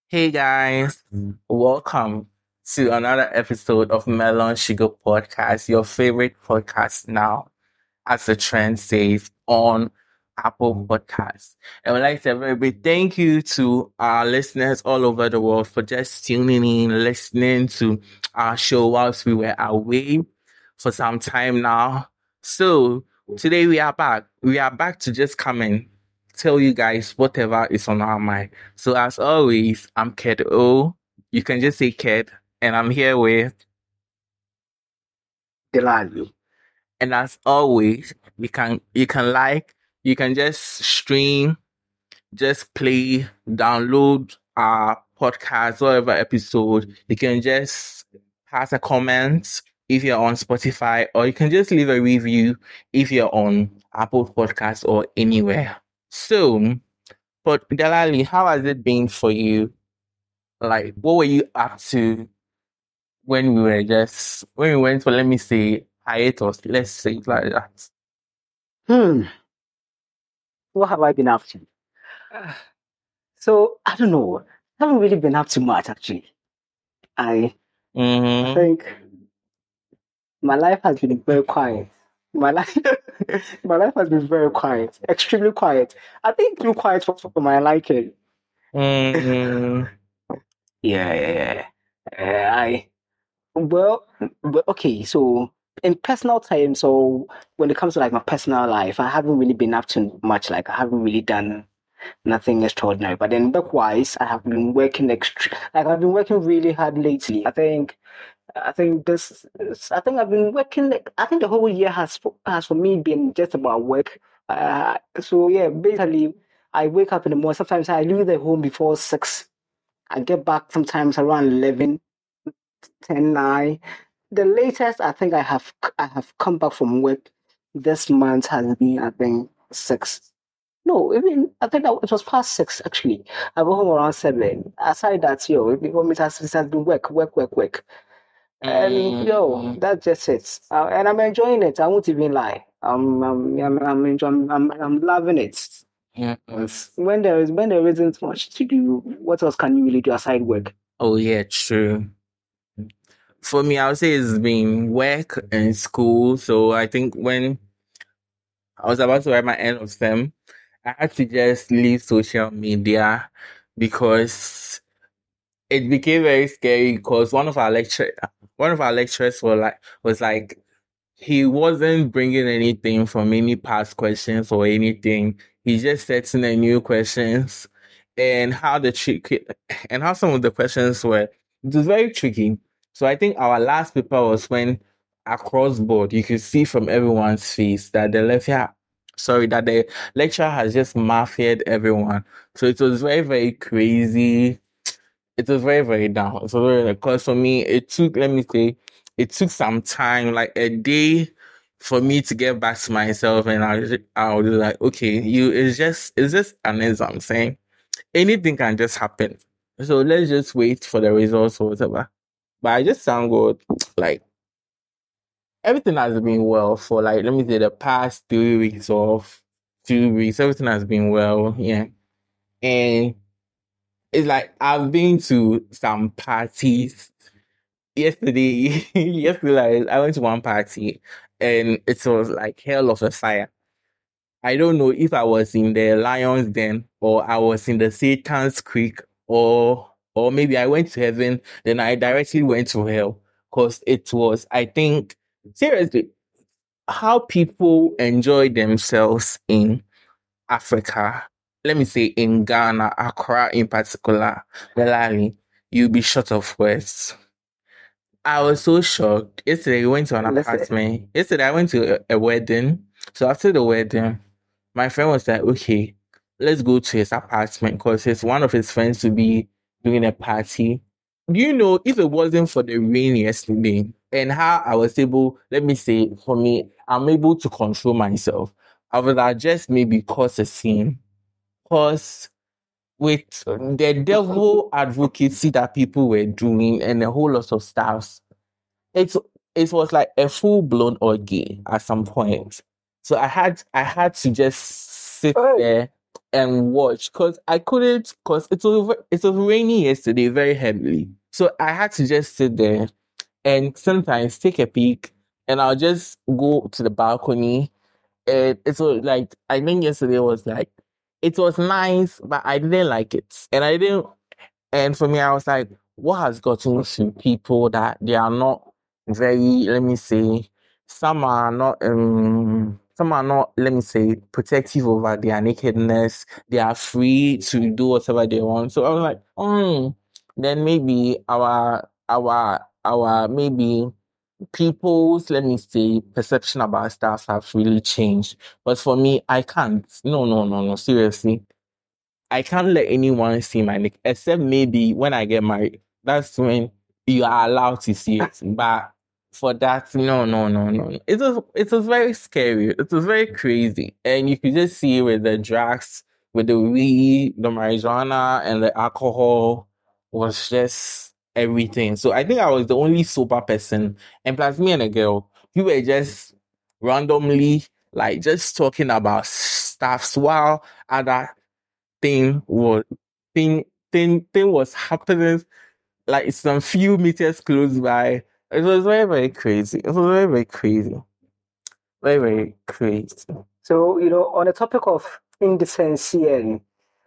Hey guys, welcome to another episode of Melon Sugar Podcast, your favorite podcast now, as the trend says, on Apple Podcasts. And we'd like to say a very big thank you to our listeners all over the world for just tuning in, listening to our show whilst we were away for some time now. So today we are back. We are back to just come and tell you guys whatever is on our mind. So as always, I'm Ked O. You can just say Ked, and I'm here with. Delali. And as always, you can just stream, just play, download our podcast, whatever episode. You can just pass a comment if you're on Spotify, or you can just leave a review if you're on Apple Podcasts or anywhere. So, but Delali, how has it been for you? Like, what were you up to when we went for, let me say, hiatus? Let's say it like that. Hmm. What have I been up to? Uh, So I don't know. I haven't really been up to much actually. I Mm-hmm. think my life has been very quiet. My life my life has been very quiet. Extremely quiet. I think too quiet for my liking. Mm-hmm. Yeah. I well, okay, so in personal time, so when it comes to like my personal life, I haven't really been up to much. Like I haven't really done nothing extraordinary. But then work-wise, I have been working like I've been working really hard lately. I think I've been working. Like, I think the whole year has for me been just about work. So yeah, basically, I wake up in the morning. Sometimes I leave the home before 6. I get back sometimes around 11, 10, 9. The latest I have come back from work this month has been I think 6. No, even I think that it was past 6 actually. I got home around 7. Aside that, it has been work. And Mm-hmm. that's just it. And I'm enjoying it. I won't even lie. I'm enjoying. I'm loving it. Mm-hmm. 'Cause when there isn't much to do, what else can you really do aside work? Oh yeah, true. For me, I would say it's been work and school. So I think when I was about to write my end of term, I had to just leave social media because it became very scary because one of our lecturers was like he wasn't bringing anything from any past questions or anything. He just setting a new questions and how some of the questions were. It was very tricky. So I think our last paper was when across board you could see from everyone's face that that the lecturer has just mafiaed everyone. So it was very, very crazy. It was very, very down. So because for me, it took some time, like a day for me to get back to myself. And I was like, okay, it's just an exam saying anything can just happen. So let's just wait for the results or whatever. But I just sound good. Like everything has been well for like, let me say the past 3 weeks or 2 weeks. Everything has been well. Yeah. And it's like I've been to some parties yesterday. Yesterday, I went to one party and it was like hell of a fire. I don't know if I was in the Lions Den or I was in the Satan's Creek or maybe I went to heaven, then I directly went to hell. Because it was, I think, seriously, how people enjoy themselves in Africa, let me say in Ghana, Accra in particular, Delali, you'll be short of words. I was so shocked. Yesterday, we went to an Listen, apartment. Yesterday, I went to a wedding. So after the wedding, my friend was like, okay, let's go to his apartment because it's one of his friends to be doing a party. Do you know, if it wasn't for the rain yesterday and how I was able, let me say, for me, I'm able to control myself. I would have just maybe caused a scene. Because with the devil advocacy that people were doing and a whole lot of stuff, it's it was like a full blown orgy at some point. So I had to just sit hey, there and watch because I couldn't because it was raining yesterday very heavily. So I had to just sit there and sometimes take a peek and I'll just go to the balcony. And it was like I think yesterday was like it was nice, but I didn't like it. And for me I was like, what has gotten to people that they are not very, let me say, some are not, let me say, protective over their nakedness. They are free to do whatever they want. So I was like, then maybe our maybe people's, let me say, perception about stuff have really changed. But for me, I can't. No, seriously. I can't let anyone see my neck, except maybe when I get married. That's when you are allowed to see it. But for that, no. It was very scary. It was very crazy. And you could just see with the drugs, with the weed, the marijuana, and the alcohol was just everything. So I think I was the only sober person. And plus me and a girl, we were just randomly like just talking about stuffs while other thing was thing was happening like some few meters close by. It was very, very crazy. It was very, very crazy. Very, very crazy. So, on the topic of indecency and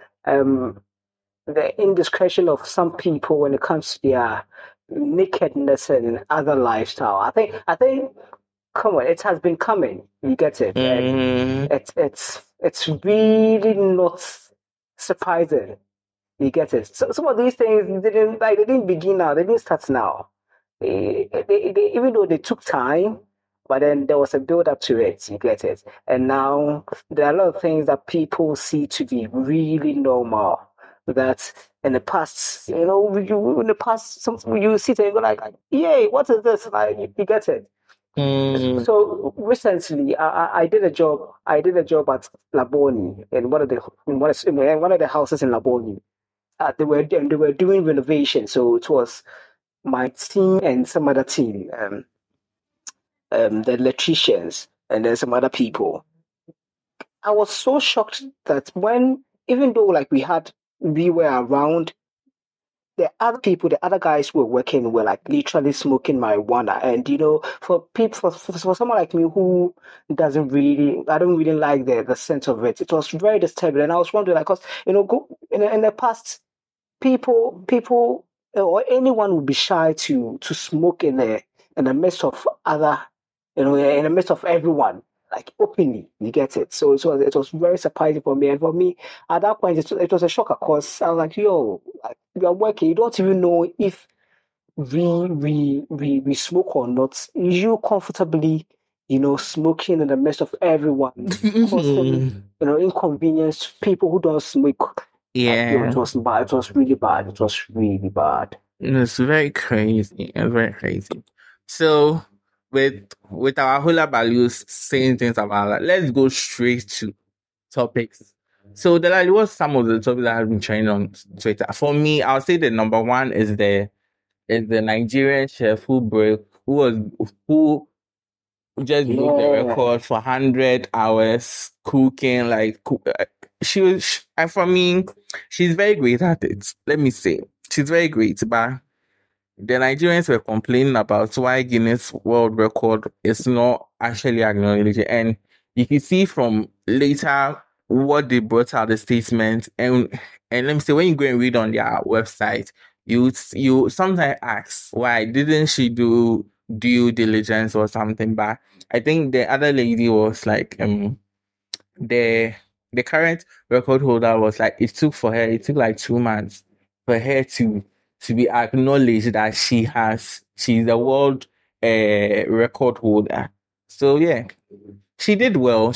the indiscretion of some people when it comes to their nakedness and other lifestyle, I think, come on, it has been coming. You get it? And it's really not surprising. You get it? So some of these things they didn't begin now. They didn't start now. They even though they took time, but then there was a build up to it. You get it? And now there are a lot of things that people see to be really normal. That in the past, in the past, you sit there and go like, "Yay, what is this?" Like, you get it? So recently, I did a job. I did a job at Laboni in one of the houses in Laboni. They were doing renovation, so it was my team and some other team, the electricians, and then some other people. I was so shocked that even though like we were around, the other people, the other guys who were working were like literally smoking marijuana. And for people, for someone like me who I don't really like the sense of it. It was very disturbing, and I was wondering, like, cause in the past, people or anyone would be shy to smoke in the midst of other, in the midst of everyone, like openly. You get it? So it was very surprising for me, and for me at that point it was a shock. Of course, I was like, yo, like, you are working, you don't even know if we smoke or not. You comfortably, smoking in the midst of everyone, causing inconvenience to people who don't smoke. Yeah. It was bad. It was really bad. It was really bad. It's very crazy. It's very crazy. So with our hula values saying things about that, let's go straight to topics. So what's some of the topics that have been trending on Twitter? For me, I'll say the number one is the Nigerian chef who just broke the record for 100 hours cooking. For me, she's very great at it. Let me say, she's very great. But the Nigerians were complaining about why Guinness World Record is not actually acknowledged, and you can see from later what they brought out the statement. And let me say, when you go and read on their website, you sometimes ask why didn't she do due diligence or something. But I think the other lady was like the current record holder was like it took like 2 months for her to be acknowledged that she's the world record holder. So yeah, she did well.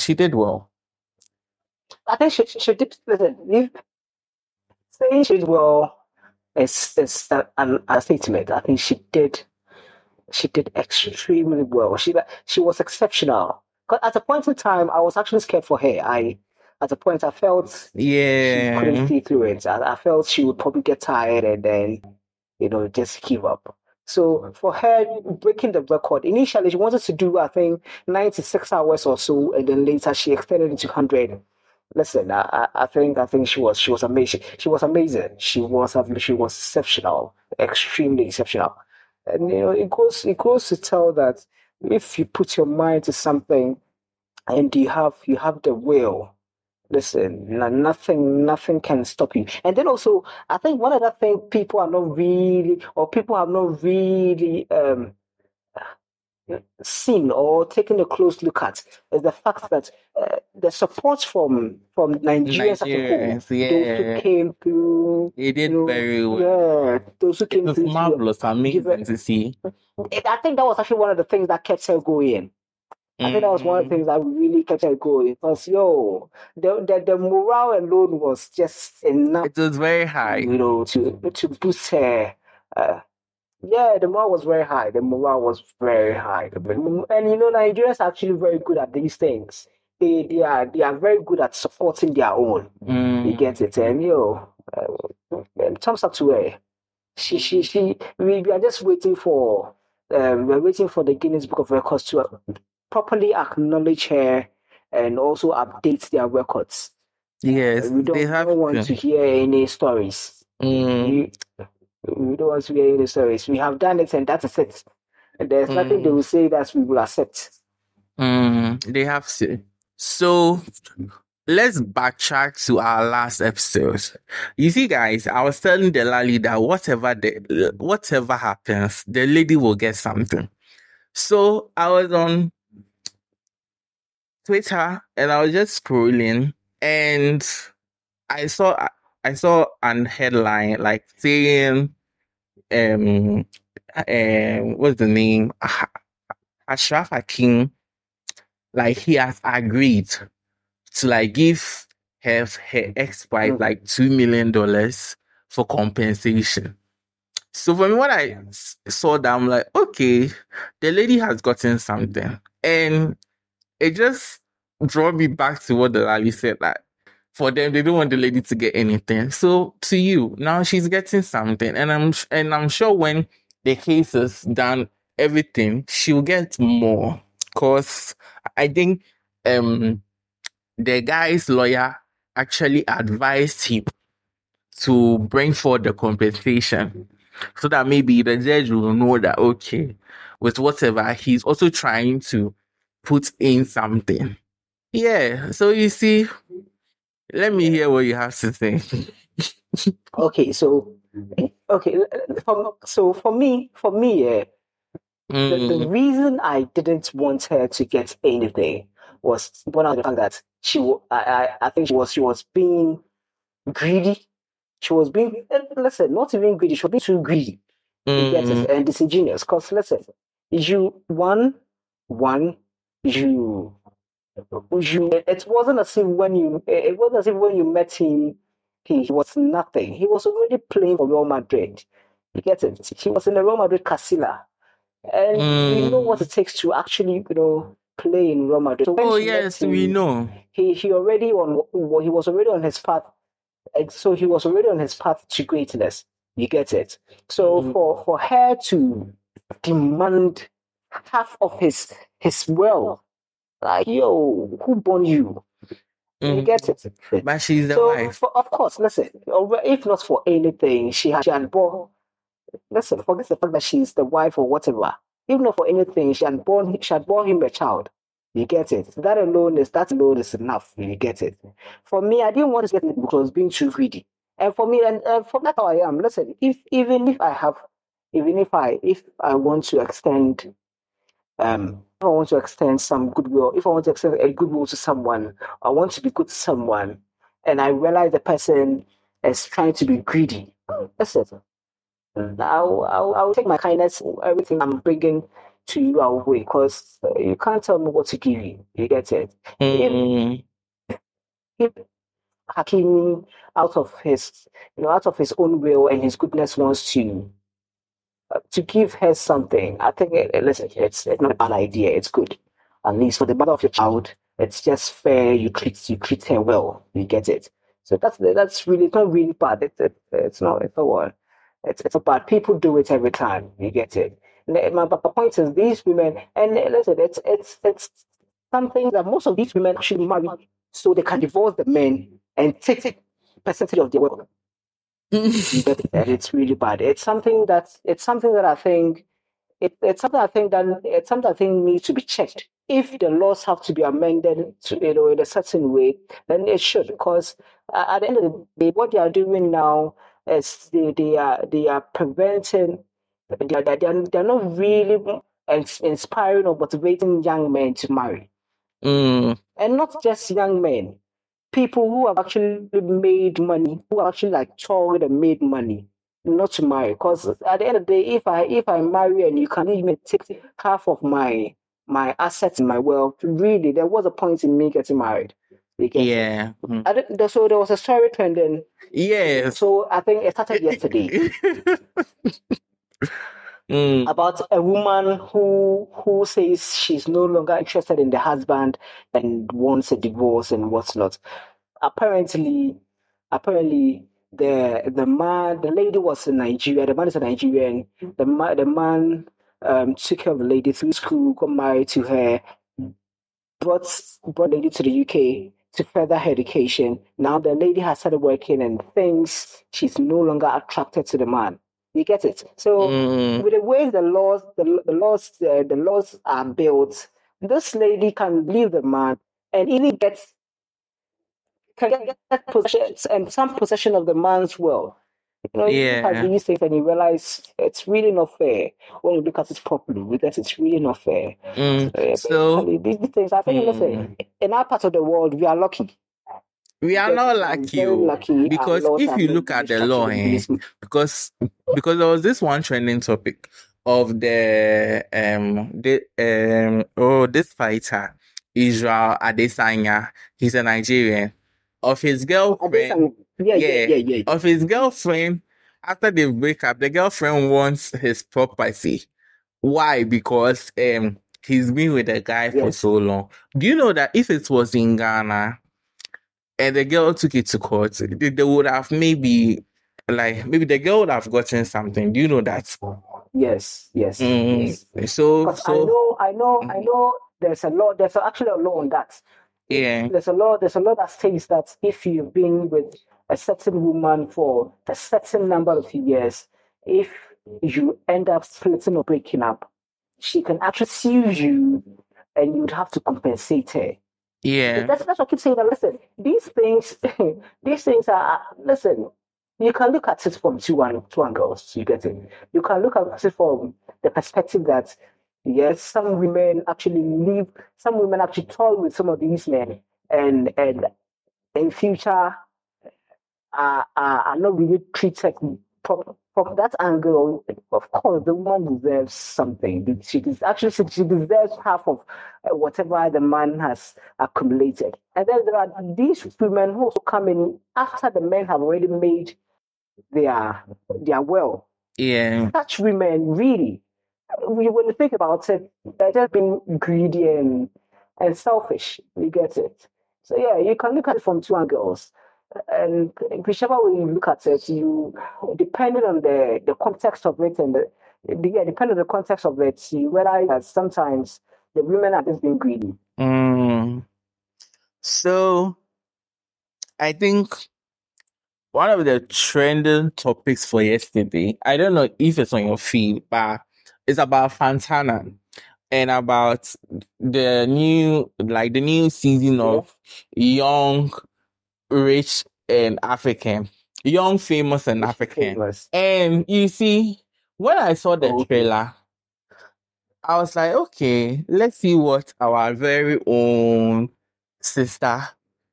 I think she did. Listen, saying she did well is a statement. I think she did extremely well. She was exceptional. Because at a point in time, I was actually scared for her. At a point, I felt she couldn't see through it. I felt she would probably get tired and then, just give up. So for her breaking the record, initially she wanted to do, I think, 96 hours or so, and then later she extended it to 100. Listen, I think she was amazing. She was amazing. She was exceptional, extremely exceptional. And it goes to tell that if you put your mind to something and you have the will, listen, nothing can stop you. And then also, I think one other thing people have not really seen or taken a close look at is the fact that the support from Nigerians as a whole, Nigerians, those who yeah, came through, he did very well. yeah, those who It came was through marvelous, give amazing to see. I think that was actually one of the things that kept her going. I think that was one of the Mm, things that really kept her going because the morale alone was just enough, it was very high. to boost her. Uh, yeah, the morale was very high. The morale was very high. And Nigerians are actually very good at these things. They are very good at supporting their own. You Mm, get it? And thumbs up to her. We are just waiting for we're waiting for the Guinness Book of Records to properly acknowledge her and also update their records. yes, We they don't have want to. to hear any stories. Mm, We we don't want to hear any stories. We have done it and that is it. There's nothing they mm, will say that we will accept. they have to. So let's backtrack to our last episode. You see, guys, I was telling Delali that whatever happens, the lady will get something. So I was on Twitter and I was just scrolling and I saw I saw an headline like saying what's the name? Ashraf Hakim, like he has agreed to like give her ex-wife Mm. like $2 million for compensation. So for me, when I saw that, I'm like, okay, the lady has gotten something. And it just brought me back to what the lady said, like for them, they don't want the lady to get anything. So to you, now she's getting something. And I'm sure when the case is done, everything, she'll get more. Cause I think the guy's lawyer actually advised him to bring forward the compensation so that maybe the judge will know that, okay, with whatever, he's also trying to put in something. Yeah, so you see, let me hear what you have to say. Okay, so for me, the Mm, reason I didn't want her to get anything was one of the fact that I think she was being greedy. She was being listen, not even greedy. She was being too greedy. You get it, mm, and disingenuous. Cause listen, you one you it wasn't as if when you met him, he was nothing. He was already playing for Real Madrid. You get it? He was in the Real Madrid Casilla. And we know what mm. it takes to actually, play in Real Madrid. So when Oh, she met yes, we him, know. he was already on his path. So he was already on his path to greatness. You get it? So Mm, for her to demand half of his wealth, like who born you? You mm. get it? But she's the So wife. of course, listen. If not for anything, she had born. Listen, forget the fact that she's the wife or whatever. Even not for anything, she had born him a child. You get it? That alone is enough. You get it? For me, I didn't want to get it because being too greedy. And for me, and for that's how I am. Listen, if I want to extend if I want to extend some goodwill, if I want to extend a goodwill to someone, I want to be good to someone, and I realize the person is trying to be greedy. That's it. I'll take my kindness, everything I'm bringing to you away because you can't tell me what to give you. You get it? If, Mm, if Hakim, out of his own will and his goodness, wants to give her something, I think, listen, it's not a bad idea. It's good. At least for the mother of your child, it's just fair. You treat her well. You get it. So that's really it's not really bad. It's not what it's not bad. People do it every time. You get it. My point is these women, and listen, it's something that most of these women actually marry. so they can divorce the men and take percentage of their wealth. You get it? And it's really bad. It's something that I think it's something I think needs to be checked. If the laws have to be amended to, in a certain way, then it should. Because at the end of the day, what they are doing now is they are preventing. They're not really inspiring or motivating young men to marry, Mm, and not just young men. People who have actually made money, who have actually like toiled and made money, not to marry. Because at the end of the day, if I marry and you can even take half of my assets and my wealth, really, there was a point in me getting married. You get it? yeah. So there was a story trending. Yes. So I think it started yesterday about a woman who says she's no longer interested in the husband and wants a divorce and whatnot. Apparently, apparently the lady was in Nigeria. The man is a Nigerian. The man took care of the lady through school, got married to her, brought brought the lady to the UK to further her education. Now the lady has started working and thinks she's no longer attracted to the man. You get it? So with the way the laws are built, this lady can leave the man and even get possession and some possession of the man's wealth. You look at Yeah. these things and you realize it's really not fair when you look at it properly, because it's really not fair. So Basically, these things, I think, listen, in our part of the world, we are lucky. we are Yes, not we are lucky, very lucky. Our because laws if are you not look really at the law, structured in this. because there was this one trending topic of this fighter Israel Adesanya. He's a Nigerian. Of his girlfriend, Yeah. of his girlfriend. After they break up, the girlfriend wants his property. Why? Because he's been with the guy for Yes. so long. Do you know that if it was in Ghana and the girl took it to court, they would have maybe the girl would have gotten something. Do you know that? Yes. So Because I know there's a law, there's actually a law on that. yeah, There's a law that states that if you've been with a certain woman for a certain number of years, if you end up splitting or breaking up, she can actually sue you and you'd have to compensate her. yeah, That's what I keep saying. That listen, these things, these things are listen. You can look at it from two angles. You get it. You can look at it from the perspective that yes, some women actually toy with some of these men, and in future are not really treated from that angle. Of course, the woman deserves something. She deserves half of whatever the man has accumulated. And then there are these women who also come in after the men have already made their wealth. yeah, Such women really, when you think about it, they're just being greedy and selfish. You get it? So yeah, you can look at it from two angles. And whichever way you look at it, depending on the context of it and depending on the context of it, you realize that sometimes the women are just being greedy. So I think one of the trending topics for yesterday, I don't know if it's on your feed, but it's about Fantana and about the new season of Young, Rich, and African. Young, Famous, and African. Famous. And you see, when I saw the Okay. trailer, I was like, okay, let's see what our very own sister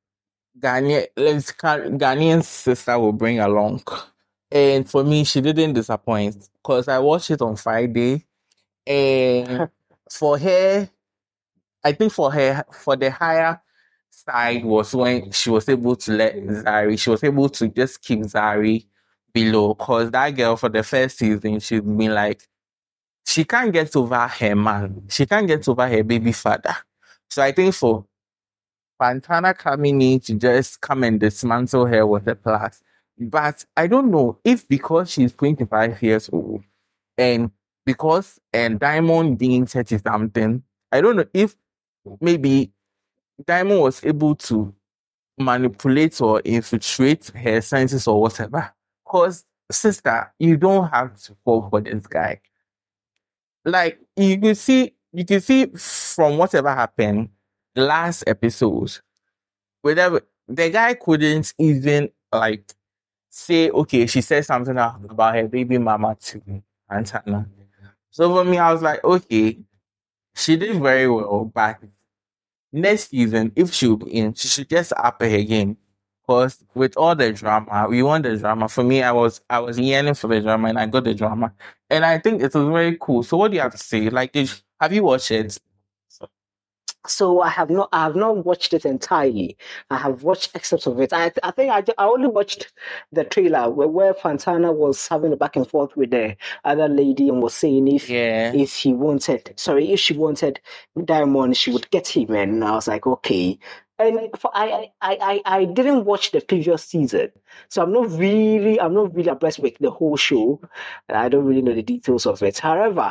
Ghanaian sister will bring along. And for me, she didn't disappoint because I watched it on Friday. And for her, I think for the higher side was when she was able to let Zari, she was able to just keep Zari below, because that girl for the first season, she'd been like, she can't get over her man. She can't get over her baby father. So I think for Fantana coming in to just come and dismantle her with a plus. But I don't know if because she's 25 years old and Diamond being 30 something, I don't know if maybe Diamond was able to manipulate or infiltrate her senses or whatever. Because, sister, you don't have to fall for this guy. Like you can see from whatever happened last episode, whatever the guy couldn't even like say, okay, she said something about her baby mama to Antana. So for me, I was like, okay, she did very well, but next season, if she'll be in, she should just up her game. Because with all the drama, we want the drama. For me, I was yearning for the drama, and I got the drama, and I think it was very cool. So, what do you have to say? Like, have you watched it? So I have not watched it entirely. I have watched excerpts of it. I think I only watched the trailer where Fantana was having a back and forth with the other lady and was saying if she wanted Diamond, she would get him. And I was like, okay. And I didn't watch the previous season, so I'm not really abreast with the whole show. I don't really know the details of it. However,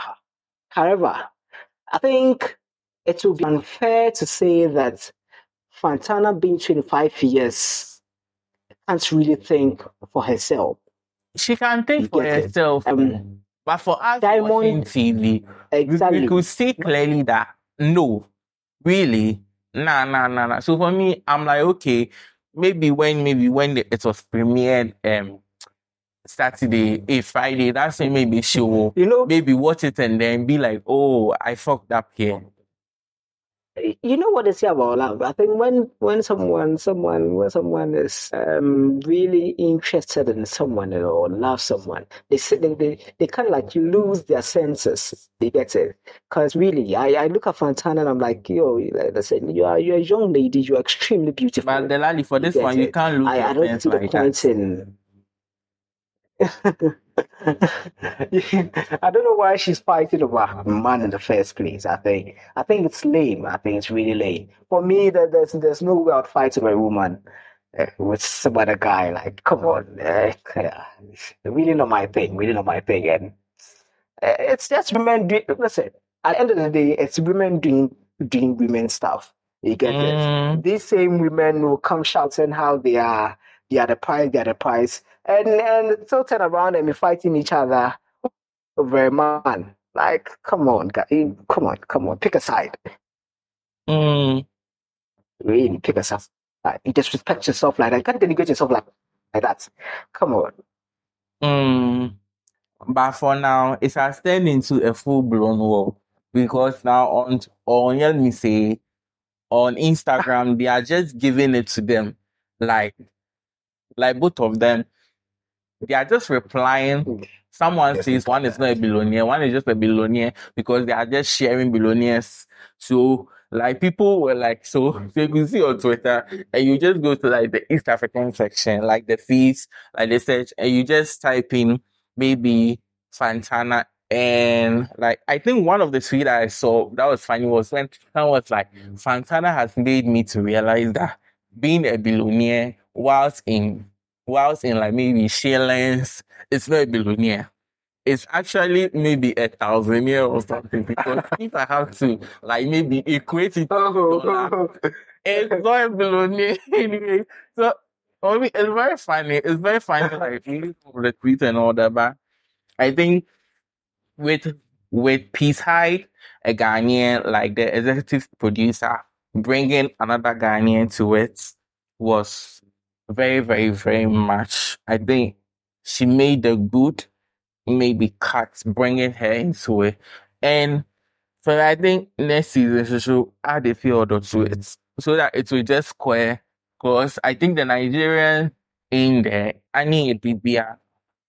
I think it would be unfair to say that Fantana, being 25 years, can't really think for herself. She can think for herself, but for us watching TV, we could see clearly that no, really, nah. So for me, I'm like, okay, maybe when it was premiered Saturday, Friday, that's when maybe she will maybe watch it and then be like, oh, I fucked up here. You know what they say about love? I think when someone is really interested in someone or love someone, they kind of like lose their senses. They get it, because really, I look at Fantana and I'm like, yo, listen, you're a young lady, you're extremely beautiful. But Delali, for this one, you can't lose your sense like that. I don't know why she's fighting over a man in the first place. I think it's lame. I think it's really lame. For me, there's no way I'd fight over a woman with some other guy. Like, come on, really not my thing. And it's just women. Listen, at the end of the day, it's women doing women stuff. You get it? These same women will come shouting how they are the prize, and so turn around and be fighting each other over a man. Like, come on, guys, come on, pick a side. Really, pick a side. You disrespect yourself like that. You can't denigrate yourself like that. Come on. But for now, it has turned into a full-blown war, because now on let me say, on Instagram, they are just giving it to them, like both of them, they are just replying. Someone says one is not a billionaire, one is just a billionaire, because they are just sharing billionaires. So like people were like, so you can see on Twitter, and you just go to like the East African section, like the feeds, like the search, and you just type in maybe Fantana, and like I think one of the tweets that I saw that was funny was when someone was like, Fantana has made me to realize that being a billionaire whilst in like maybe shillings, it's not a billionaire. It's actually maybe 1,000 or something, because if I have to like maybe equate it to dollar, it's not a billionaire anyway. So for me, it's very funny. It's very funny, like the tweet and all that. But I think with Peace Hyde, a Ghanaian, like the executive producer, bringing another Ghanaian to it was very, very, very much. I think she made the good, maybe cut, bringing her into it. And so I think next season she should add a few other to it, so that it will just square. Because I think the Nigerian in there, I need a BBR.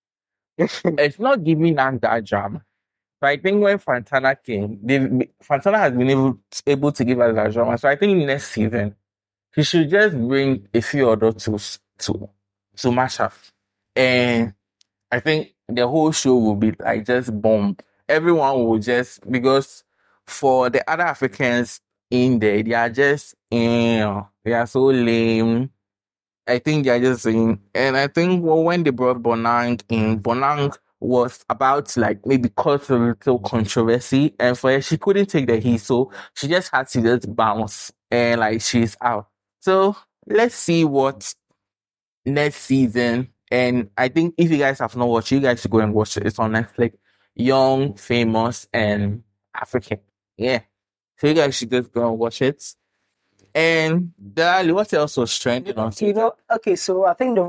It's not giving us that drama. So I think when Fantana came, Fantana has been able to give us that drama. So I think next season, he should just bring a few other tools to match up. And I think the whole show will be like just bomb. Everyone will just, because for the other Africans in there, they are just, they are so lame. I think they are just saying, and I think when they brought Bonang in, Bonang was about to like maybe cause a little controversy, and for her, she couldn't take the heat, so she just had to just bounce, and like she's out. So let's see what next season. And I think if you guys have not watched, you guys should go and watch it. It's on Netflix. Young, Famous, and African. Yeah. So you guys should just go and watch it. And Dali, what else was trending on Twitter? Okay, so I think the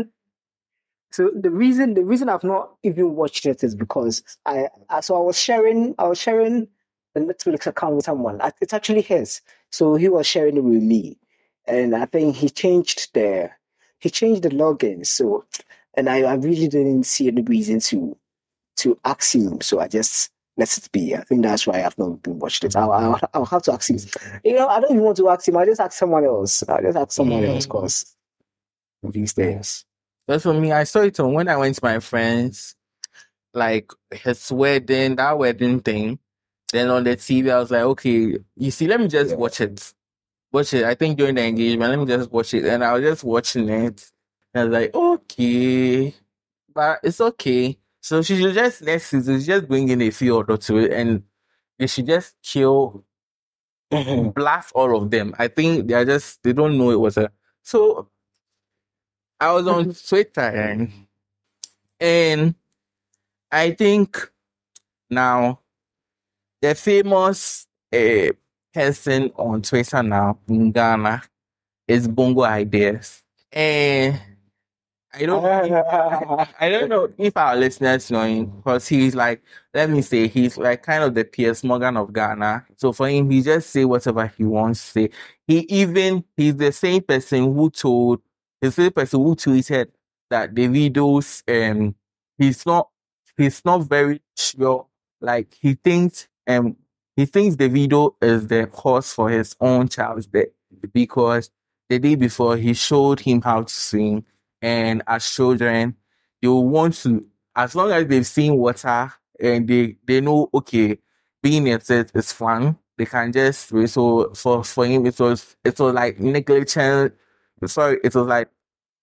reason I've not even watched it is because I was sharing the Netflix account with someone. It's actually his, so he was sharing it with me, and I think he changed the login. So, and I really didn't see any reason to ask him, so I just let it be. I think that's why I've not been watched it. I'll have to ask him. I don't even want to ask him. I just ask someone else. Because these days. But for me, I saw it on when I went to my friends, like his wedding, that wedding thing. Then on the TV, I was like, okay, you see, let me just watch it. Watch it. I think during the engagement, let me just watch it. And I was just watching it. And I was like, okay, but it's okay. So she should just next season just bring in a few other to it, and they should just kill, blast all of them. I think they don't know it was a. So I was on Twitter and I think now the famous person on Twitter now in Ghana is Bongo Ideas. And I don't know if our listeners know him because he's like, let me say, he's like kind of the Piers Morgan of Ghana. So for him, he just say whatever he wants to say. He's the same person who tweeted that the videos he's not very sure. Like he thinks the video is the cause for his own child's death because the day before he showed him how to swim. And as children, they will want to, as long as they've seen water and they know, okay, being in it is fun, they can just, so for him, it was like negligent. Sorry, it was like,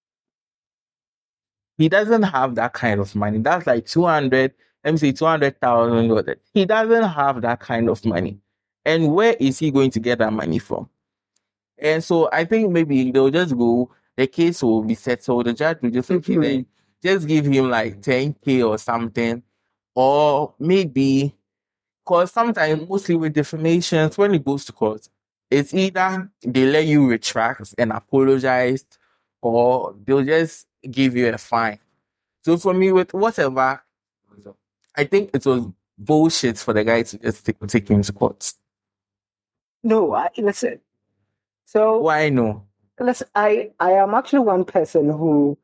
he doesn't have that kind of money. That's like 200, let me say 200,000. He doesn't have that kind of money. And where is he going to get that money from? And so I think maybe they'll just go, the case will be settled. The judge will just then just give him like 10K or something. Or maybe, because sometimes, mostly with defamations, when it goes to court, it's either they let you retract and apologize, or they'll just give you a fine. So for me, with whatever, I think it was bullshit for the guy to just take him to court. No, listen. So why no? Listen, I am actually one person who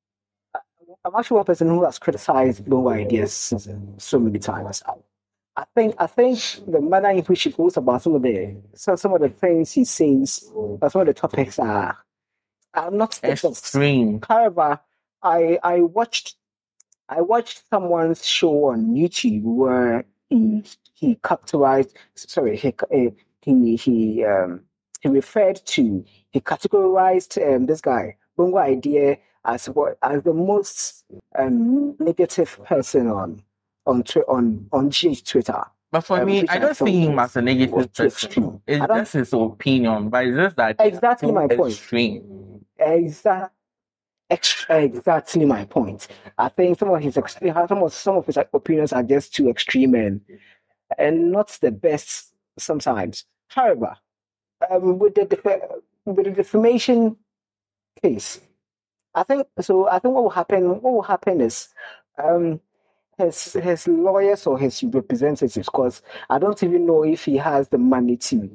has criticized Bongo Ideas so many times. I think the manner in which he goes about some of the things he says, some of the topics are not extreme. However, I watched someone's show on YouTube where he categorized. Sorry, he categorized this guy Bongo Idea as the most negative person on Twitter. But for me, I don't see him as a negative person. It's just his opinion, but it's just that exactly my point. Extreme. Exactly my point. I think some of his opinions are just too extreme and not the best sometimes. However, with the defamation case, I think what will happen is his lawyers or his representatives, because I don't even know if he has the money to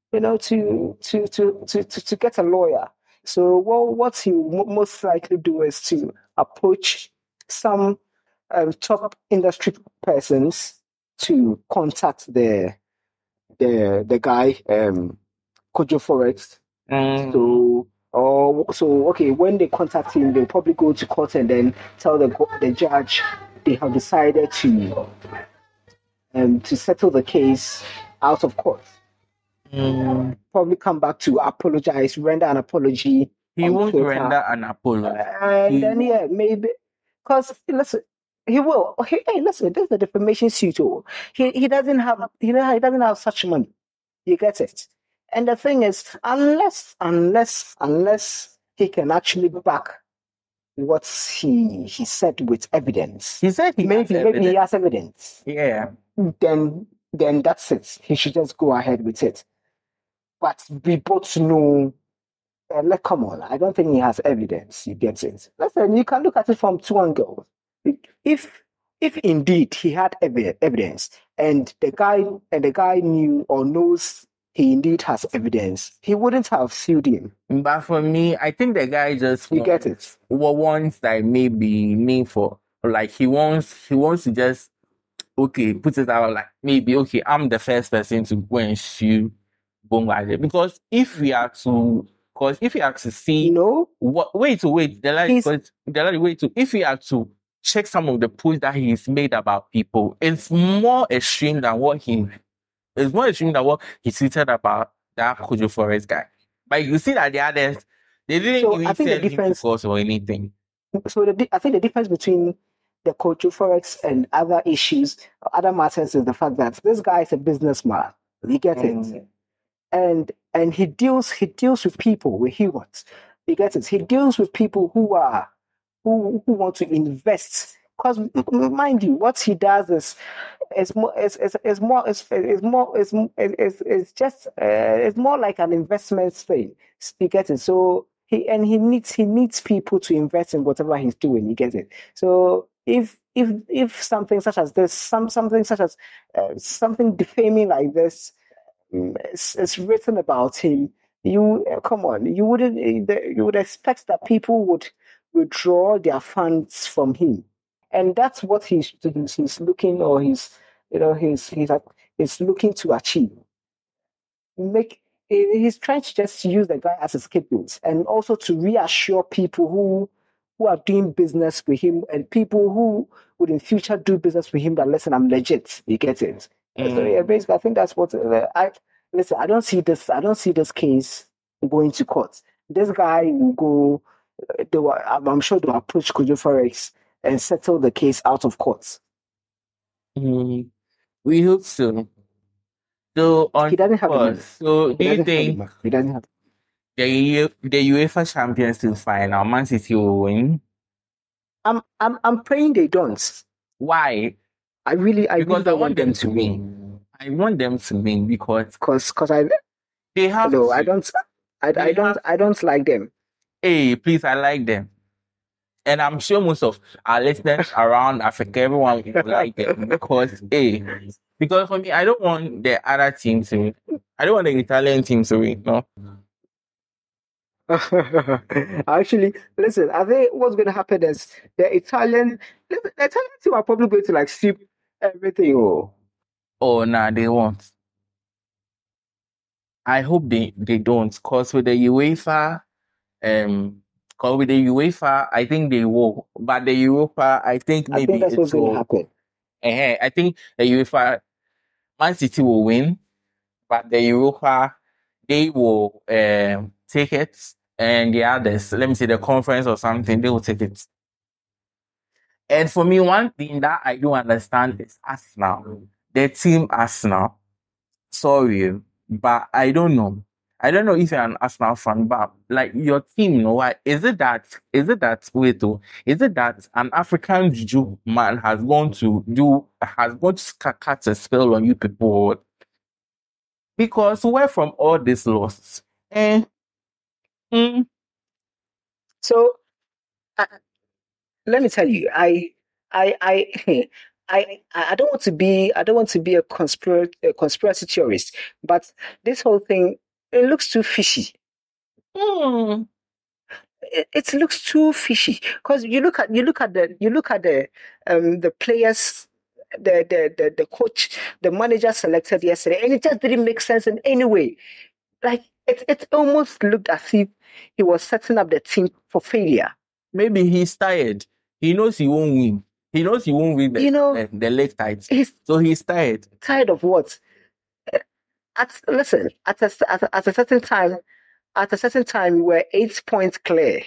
get a lawyer. So what he will most likely do is to approach some top industry persons to contact the guy Kojo Forex. Okay, when they contact him, they'll probably go to court and then tell the judge they have decided to settle the case out of court. Probably come back to apologize, render an apology. He won't render an apology. And then maybe, because listen, he will. Hey, listen, this is the defamation suit. He doesn't have such money. You get it? And the thing is, unless he can actually back what he said with evidence, He said he has maybe he evidence. has evidence, Yeah. then that's it. He should just go ahead with it. But we both know, like, come on, I don't think he has evidence. You get it? Listen, you can look at it from two angles. If if indeed he had evidence, and the guy knew or knows he indeed has evidence, he wouldn't have sued him. But for me, I think the guy just You get it? wants like maybe name for, like he wants to just okay put it out like maybe okay I'm the first person to go and sue Bongladesh because if we are to see No, what wait the lie he's because the lie wait to if we are to check some of the posts that he's made about people, it's more extreme than what he tweeted about that Kojo Forest guy. But you see that the others, they didn't so even I think the send him to difference. court or anything. I think the difference between the culture forex and other issues, other matters, is the fact that this guy is a businessman. You get it, and he deals with people with humans. You get it. He deals with people who want to invest. Because mind you, what he does is more like an investment thing. You get it. So he needs people to invest in whatever he's doing. You get it. So if something such as this, something such as something defaming like this is written about him, you come on, you would expect that people would withdraw their funds from him, and that's what he's looking, or he's looking to achieve. Make He's trying to just use the guy as a scapegoat, and also to reassure people who are doing business with him, and people who would in future do business with him, that listen, I'm legit. You get it? So yeah, basically, I think that's what I listen. I don't see this. I don't see this case going to court. This guy will go. I'm sure they'll approach Kojo Forex and settle the case out of court. Mm, we hope so. So He on doesn't have the money. course, so He do you doesn't have the think money. He doesn't have. the UEFA Champions League final, Man City will win? I'm praying they don't. Why? I really Because I don't want want them them to to win. win. I want them to win because Cause I they have no, I to. don't. They have. I don't like them. Hey, please, I like them. And I'm sure most of our listeners around Africa, everyone will like them because for me, I don't want the other team to win. I don't want the Italian team to win. No. Actually, listen, I think what's going to happen is the Italian team are probably going to like sweep everything. Oh, nah, they won't. I hope they don't. Cause with the UEFA, I think they will. But the Europa, I think I maybe think that's what's it going to will. happen. I think the UEFA, Man City will win, but the Europa, they will take it, and the others, let me say the conference or something, they will take it. And for me, one thing that I don't understand is Arsenal, the team Arsenal. Sorry, but I don't know. I don't know if you're an Arsenal fan, but like your team, you know what? Wait, oh, is it that an African Jew man has gone to cast a spell on you people? Because where from all this loss? Eh, mm, So let me tell you, I I don't want to be a conspiracy theorist, but this whole thing, it looks too fishy. mm, It looks too fishy because the players, the coach, the manager selected yesterday, and it just didn't make sense in any way. Like it almost looked as if he was setting up the team for failure. maybe he's tired. He knows he won't win. He knows he won't win the league title. He's So he's tired. tired of what? Listen, at a certain time, we were 8 points clear.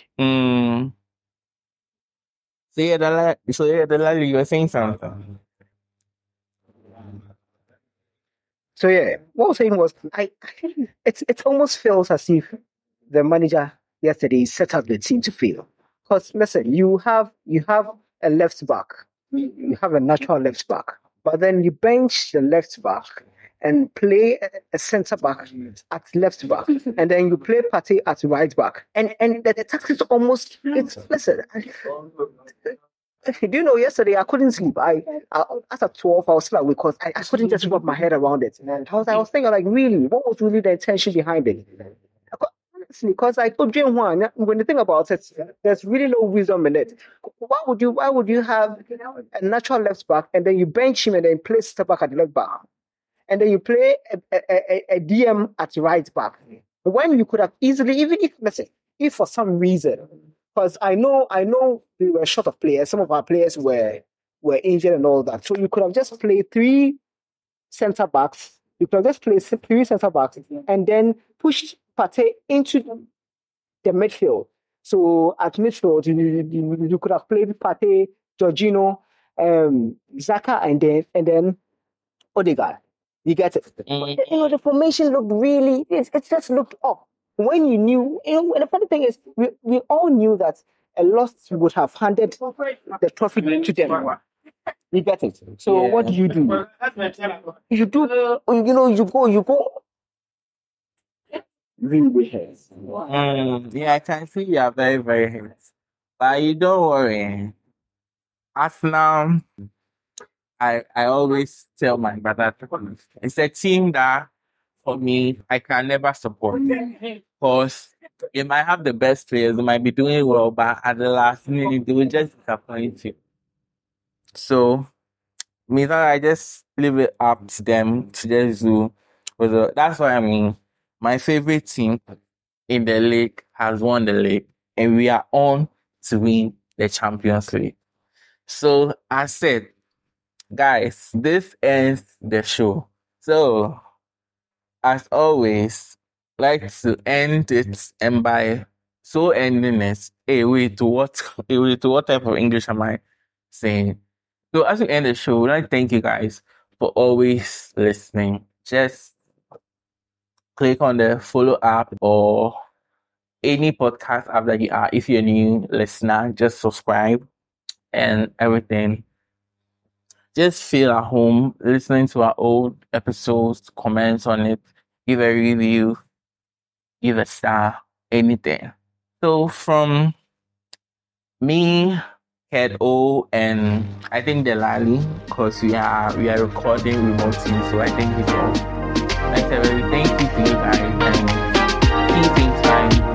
So yeah, the you were saying something. So yeah, what I was saying was, it almost feels as if the manager yesterday set up the team to fail. Because listen, you have a left back, you have a natural left back, but then you bench the left back and play a centre back at left back, and then you play Partey at right back, and the tactics almost it's listen. Do you know yesterday I couldn't sleep. I after 12 I was still awake because I couldn't just wrap my head around it. And I was thinking like really, what was really the intention behind it? Honestly, because I told Jane Juan, when you think about it, there's really no wisdom in it. Why would you have a natural left back and then you bench him and then play step back at the left back? And then you play a DM at the right back. When you could have easily, even if let's say, if for some reason, because I know we were short of players, some of our players were injured and all that. So you could have just played three centre backs. You could have just played three centre backs and then pushed Partey into the midfield. So at midfield, you could have played Partey, Jorginho, Zaka, and then Odegaard. You get it? The formation looked really, it just looked up. When you knew, and the funny thing is, we all knew that a loss would have handed the trophy to them. You get it? So what do? You do, you go. Really hurt. Yeah, I can see you are very, very hurt. But you don't worry. Arsenal, I always tell my brother, it's a team that, for me, I can never support. Because they might have the best players, they might be doing well, but at the last minute, they will just disappoint you. So, me that I just leave it up to them to just do. That's what I mean. My favorite team in the league has won the league, and we are on to win the Champions League. So, I said, guys, this ends the show. So, as always, like to end it and by so ending it, wait, to what type of English am I saying? So as we end the show, we'd like to thank you guys for always listening. Just click on the follow app or any podcast app that you are. If you're a new listener, just subscribe and everything. Just feel at home listening to our old episodes, comment on it, give a review, give a star, anything. So from me, Head O, and I think Delali, because we are recording remotely, so I think it's all. Like I said, thank you to you guys and keep things fine.